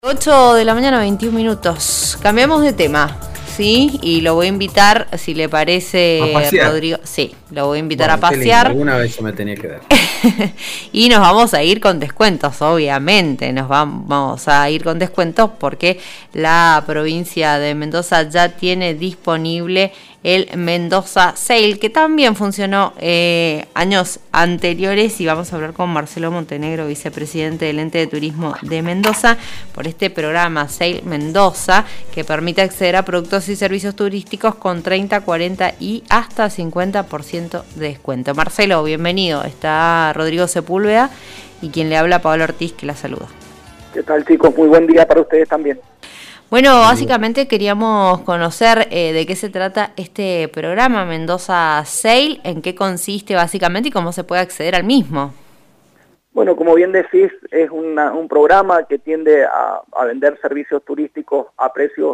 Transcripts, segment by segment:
8 de la mañana, 21 minutos. Cambiamos de tema, ¿sí? Y lo voy a invitar, si le parece, Rodrigo. Sí, lo voy a invitar a pasear. Alguna vez yo me tenía que dar. Y nos vamos a ir con descuentos, obviamente. Nos vamos a ir con descuentos porque la provincia de Mendoza ya tiene disponible el Mendoza Sale, que también funcionó años anteriores, y vamos a hablar con Marcelo Montenegro, vicepresidente del Ente de Turismo de Mendoza, por este programa Sale Mendoza, que permite acceder a productos y servicios turísticos con 30, 40 y hasta 50% de descuento. Marcelo, bienvenido. Está Rodrigo Sepúlveda y quien le habla, Pablo Ortiz, que la saluda. ¿Qué tal, chicos? Muy buen día para ustedes también. Bueno, básicamente queríamos conocer de qué se trata este programa Mendoza Sale, en qué consiste básicamente y cómo se puede acceder al mismo. Bueno, como bien decís, es un programa que tiende a vender servicios turísticos a precios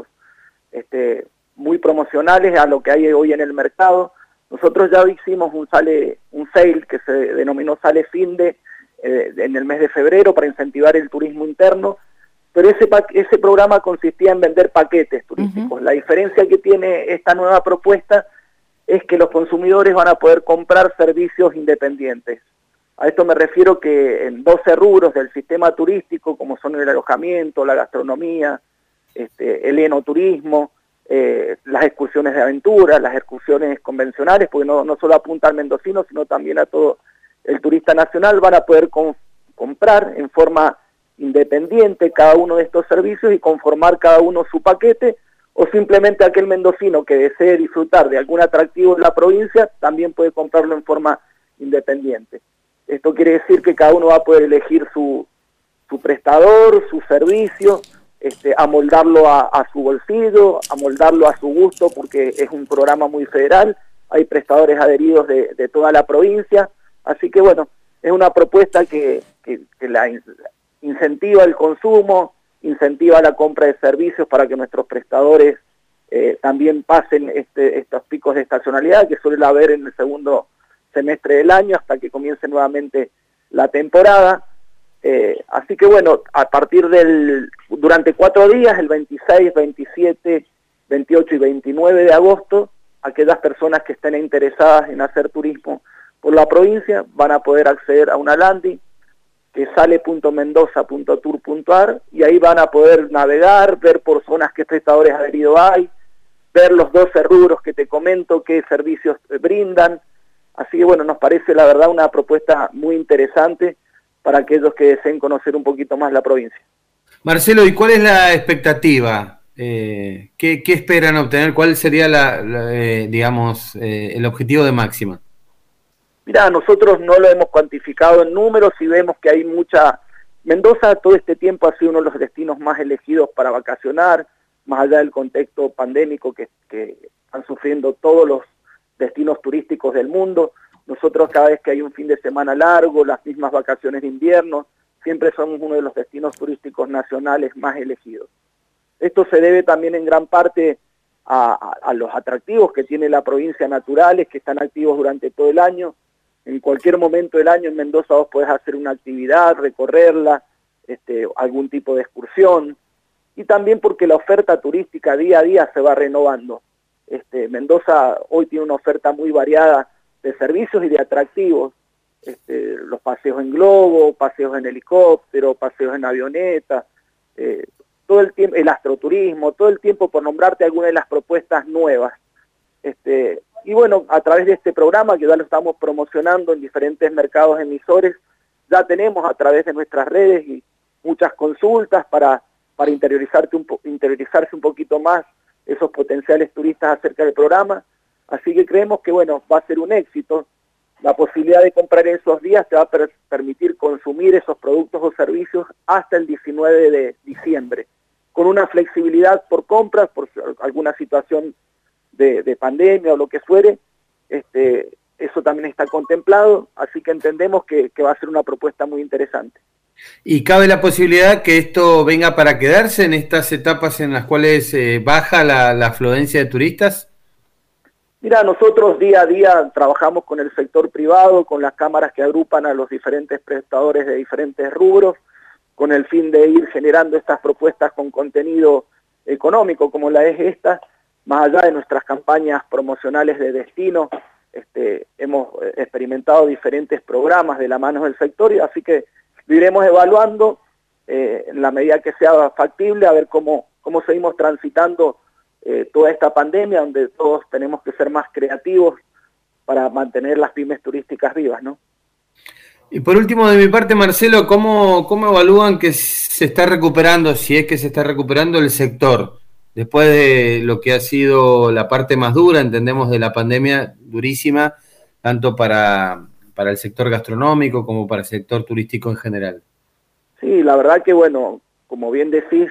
muy promocionales a lo que hay hoy en el mercado. Nosotros ya hicimos un sale que se denominó Sale Finde en el mes de febrero para incentivar el turismo interno. Pero ese programa consistía en vender paquetes turísticos. La diferencia que tiene esta nueva propuesta es que los consumidores van a poder comprar servicios independientes. A esto me refiero que en 12 rubros del sistema turístico, como son el alojamiento, la gastronomía, el enoturismo, las excursiones de aventura, las excursiones convencionales, porque no solo apunta al mendocino, sino también a todo el turista nacional, van a poder comprar en forma independiente cada uno de estos servicios y conformar cada uno su paquete, o simplemente aquel mendocino que desee disfrutar de algún atractivo en la provincia también puede comprarlo en forma independiente. Esto quiere decir que cada uno va a poder elegir su prestador, su servicio, amoldarlo a su bolsillo, amoldarlo a su gusto, porque es un programa muy federal, hay prestadores adheridos de toda la provincia, así que bueno, es una propuesta que la incentiva el consumo, incentiva la compra de servicios para que nuestros prestadores también pasen estos picos de estacionalidad que suele haber en el segundo semestre del año hasta que comience nuevamente la temporada. Así que bueno, a partir durante 4 días, el 26, 27, 28 y 29 de agosto, aquellas personas que estén interesadas en hacer turismo por la provincia van a poder acceder a una landing que sale.mendoza.tour.ar, y ahí van a poder navegar, ver por zonas qué prestadores adheridos hay, ver los 12 rubros que te comento, qué servicios brindan. Así que bueno, nos parece la verdad una propuesta muy interesante para aquellos que deseen conocer un poquito más la provincia. Marcelo, ¿y cuál es la expectativa? ¿Qué esperan obtener? ¿Cuál sería el objetivo de máxima? Mirá, nosotros no lo hemos cuantificado en números y vemos que hay Mendoza todo este tiempo ha sido uno de los destinos más elegidos para vacacionar, más allá del contexto pandémico que están sufriendo todos los destinos turísticos del mundo. Nosotros cada vez que hay un fin de semana largo, las mismas vacaciones de invierno, siempre somos uno de los destinos turísticos nacionales más elegidos. Esto se debe también en gran parte a los atractivos que tiene la provincia naturales, que están activos durante todo el año. En cualquier momento del año en Mendoza vos podés hacer una actividad, recorrerla, algún tipo de excursión, y también porque la oferta turística día a día se va renovando. Mendoza hoy tiene una oferta muy variada de servicios y de atractivos, los paseos en globo, paseos en helicóptero, paseos en avioneta, todo el tiempo, el astroturismo, todo el tiempo por nombrarte algunas de las propuestas nuevas. Y bueno, a través de este programa que ya lo estamos promocionando en diferentes mercados emisores, ya tenemos a través de nuestras redes y muchas consultas para interiorizarse un poquito más esos potenciales turistas acerca del programa. Así que creemos que bueno, va a ser un éxito. La posibilidad de comprar en esos días te va a permitir consumir esos productos o servicios hasta el 19 de diciembre, con una flexibilidad por compras, por alguna situación de pandemia o lo que fuere. Eso también está contemplado, así que entendemos que va a ser una propuesta muy interesante. ¿Y cabe la posibilidad que esto venga para quedarse en estas etapas en las cuales baja la afluencia de turistas? Mira, nosotros día a día trabajamos con el sector privado, con las cámaras que agrupan a los diferentes prestadores de diferentes rubros, con el fin de ir generando estas propuestas con contenido económico, como la es esta, más allá de nuestras campañas promocionales de destino. Hemos experimentado diferentes programas de la mano del sector, y así que lo iremos evaluando en la medida que sea factible, a ver cómo seguimos transitando toda esta pandemia, donde todos tenemos que ser más creativos para mantener las pymes turísticas vivas, ¿no? Y por último, de mi parte, Marcelo, ¿cómo evalúan que se está recuperando, si es que se está recuperando el sector, después de lo que ha sido la parte más dura, entendemos, de la pandemia, durísima, tanto para el sector gastronómico como para el sector turístico en general? Sí, la verdad que, bueno, como bien decís,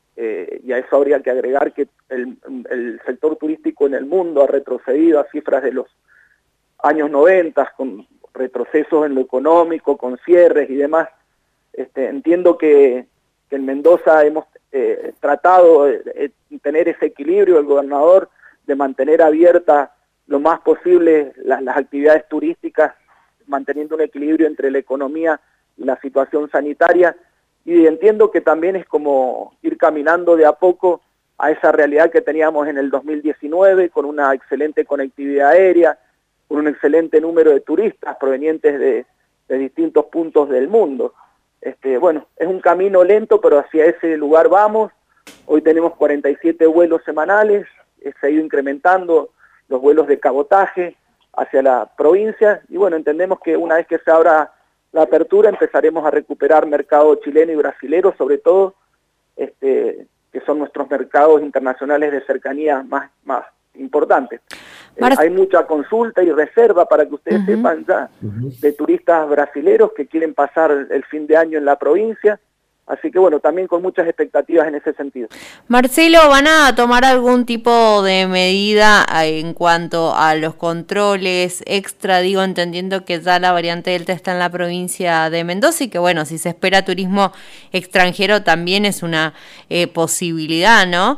y a eso habría que agregar que el sector turístico en el mundo ha retrocedido a cifras de los años 90, con retrocesos en lo económico, con cierres y demás. Entiendo que en Mendoza hemos tratado de tener ese equilibrio, el gobernador, de mantener abiertas lo más posible las actividades turísticas, manteniendo un equilibrio entre la economía y la situación sanitaria, y entiendo que también es como ir caminando de a poco a esa realidad que teníamos en el 2019, con una excelente conectividad aérea, con un excelente número de turistas provenientes de distintos puntos del mundo. Bueno, es un camino lento, pero hacia ese lugar vamos. Hoy tenemos 47 vuelos semanales, se ha ido incrementando los vuelos de cabotaje hacia la provincia, y bueno, entendemos que una vez que se abra la apertura empezaremos a recuperar mercado chileno y brasilero, sobre todo, que son nuestros mercados internacionales de cercanía más importantes. Hay mucha consulta y reserva, para que ustedes sepan ya, de turistas brasileros que quieren pasar el fin de año en la provincia. Así que bueno, también con muchas expectativas en ese sentido. Marcelo, ¿van a tomar algún tipo de medida en cuanto a los controles extra? Digo, entendiendo que ya la variante Delta está en la provincia de Mendoza y que bueno, si se espera turismo extranjero también es una posibilidad, ¿no?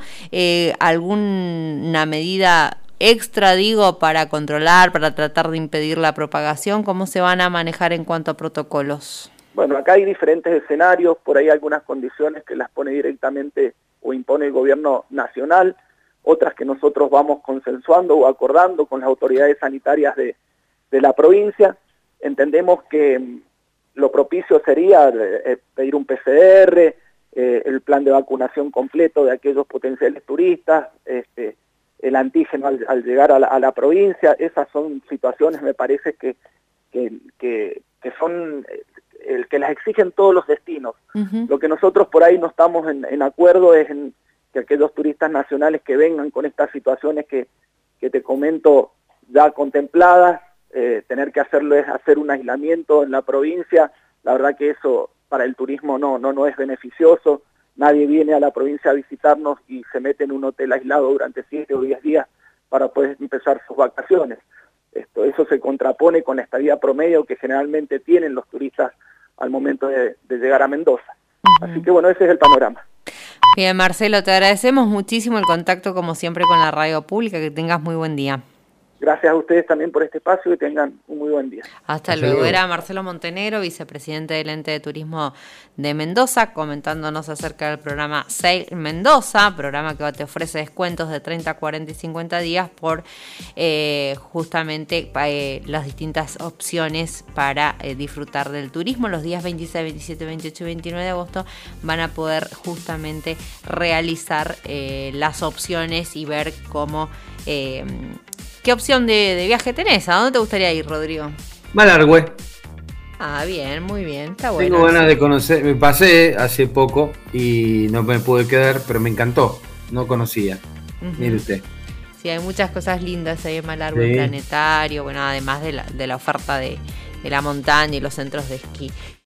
¿Alguna medida extra, digo, para controlar, para tratar de impedir la propagación? ¿Cómo se van a manejar en cuanto a protocolos? Bueno, acá hay diferentes escenarios, por ahí algunas condiciones que las pone directamente o impone el gobierno nacional, otras que nosotros vamos consensuando o acordando con las autoridades sanitarias de la provincia. Entendemos que lo propicio sería pedir un PCR, el plan de vacunación completo de aquellos potenciales turistas, el antígeno al llegar a la provincia. Esas son situaciones, me parece, que son el que las exigen todos los destinos. Lo que nosotros por ahí no estamos en acuerdo es en que aquellos turistas nacionales que vengan con estas situaciones que te comento ya contempladas, tener que hacer un aislamiento en la provincia. La verdad que eso para el turismo no es beneficioso. Nadie viene a la provincia a visitarnos y se mete en un hotel aislado durante 7 o 10 días para poder empezar sus vacaciones. Eso se contrapone con la estadía promedio que generalmente tienen los turistas al momento de llegar a Mendoza. Así que bueno, ese es el panorama. Bien, Marcelo, te agradecemos muchísimo el contacto, como siempre, con la radio pública. Que tengas muy buen día. Gracias a ustedes también por este espacio y tengan un muy buen día. Hasta luego. Era Marcelo Montenegro, vicepresidente del Ente de Turismo de Mendoza, comentándonos acerca del programa Sail Mendoza, programa que te ofrece descuentos de 30, 40 y 50 días por justamente las distintas opciones para disfrutar del turismo. Los días 26, 27, 28 y 29 de agosto van a poder justamente realizar las opciones y ver cómo... ¿Qué opción de viaje tenés? ¿A dónde te gustaría ir, Rodrigo? Malargüe. Ah, bien, muy bien, está bueno. Tengo ganas de conocer, me pasé hace poco y no me pude quedar, pero me encantó, no conocía. Mire usted. Sí, hay muchas cosas lindas ahí en Malargüe, planetario, bueno, además de la oferta de la montaña y los centros de esquí.